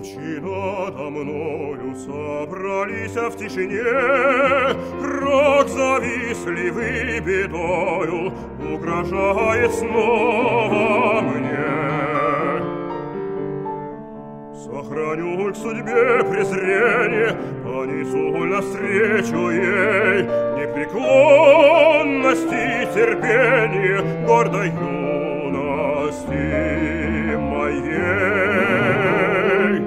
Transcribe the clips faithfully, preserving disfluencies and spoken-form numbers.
Тучи надо мною собрались в тишине, рок завистливый бедою угрожает снова мне. Сохраню к судьбе презрение, понесу навстречу ей непреклонность и терпение гордой юности моей.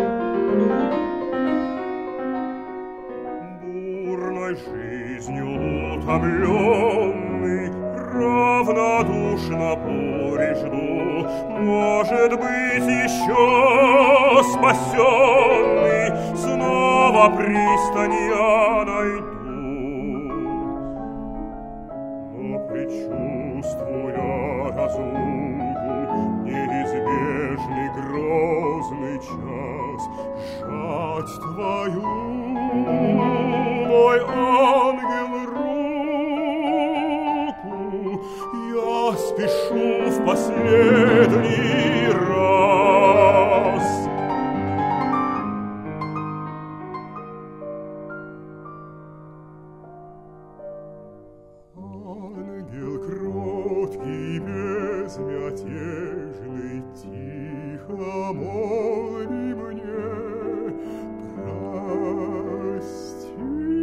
Бурной жизнью утомленный, равнодушно бури жду, может быть, еще спасенный снова пристань я найду. Но предчувствуя разлуку, неизбежный грозный час, сжать твою, мой ангел, руку, я спешу в последний раз. Ангел кроткий, безмятежный, тихо молви мне прости.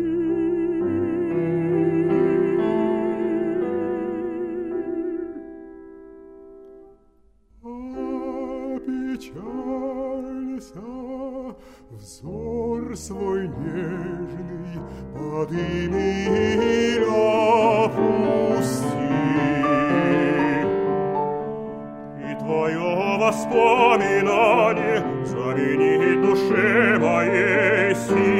Опечалься, взор свой нежный подыми и опусти. И твое воспоминание заменит душе моей силы.